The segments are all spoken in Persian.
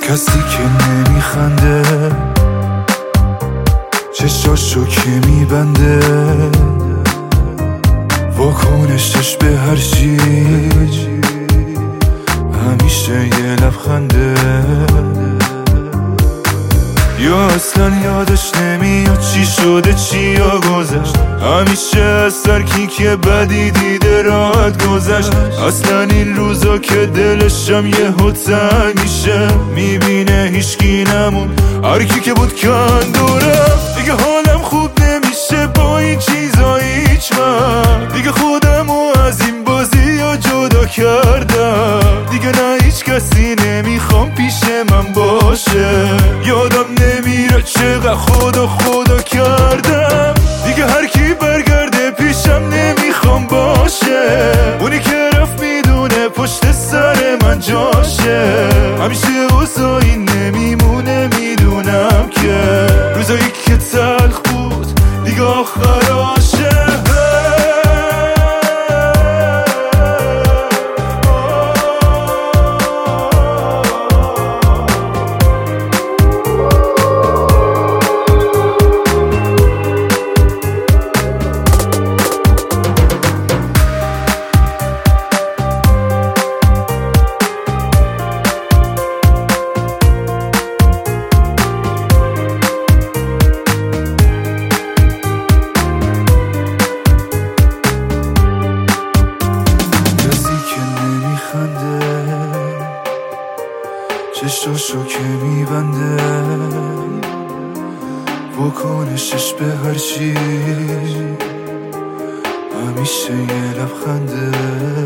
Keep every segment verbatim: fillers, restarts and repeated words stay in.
کسی که نمیخنده، چشاشو که میبنده، واکنشش به هر چی همیشه یه لبخنده. یا اصلا یادش نمیاد چی شده چی یا گذشت، همیشه از سر کیک بدی دیده راحت گذشت. اصلا این روزا که دلشم یه تنگ میشه، میبینه هیچکی نمون، هر کی که بود کن دورم. دیگه حالم خوب نمیشه با این چیزا هیچ وقت، دیگه خودمو از این بازی ها جدا کردم. دیگه نه هیچ کسی نمیخوام پیش من باشه، یادم نمیره چقدر خدا خدا کردم. دیگه هر کی برگرده پیشم نمیخوام باشه، اونی که رفت میدونه پشت سر من جاشه. همیشه اوضاعی نمیمونه، میدونم که روزایی که تلخ بود دیگه آخراشه. چشاشو که میبنده، واکنشش به هر چی همیشه یه لبخنده.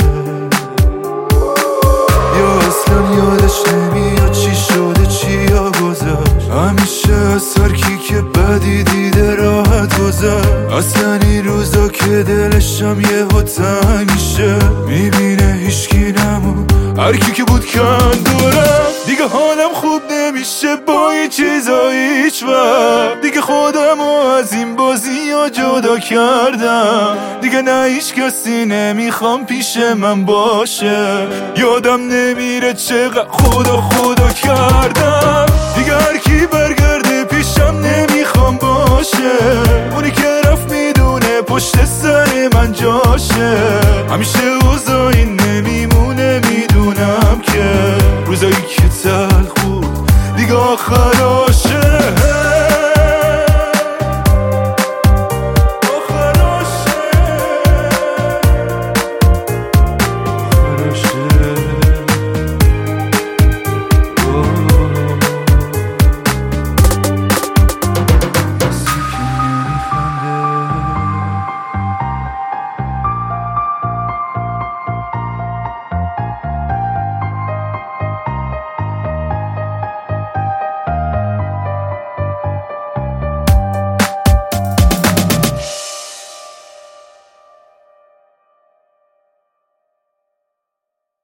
یا اصلا یادش نمیاد چی شده چی یا گذشت، همیشه از سر کیک بدی دیده راحت گذشت. اصلا این روزا که دلشم یه تنگ میشه، میبینه هیچکی نمون، هر کی که بود کن دورم. دیگه حالم خوب نمیشه با این چیزا هیچ وقت، دیگه خودمو از این بازی ها جدا کردم. دیگه نه هیچ کسی نمیخوام پیش من باشه، یادم نمیره چقدر خدا خدا کردم. دیگه هر کی برگرده پیشم نمیخوام باشه، اونی که رفت میدونه پشت سر من جاشه. همیشه اوضاعی نمیمونه، میدونم که روزایی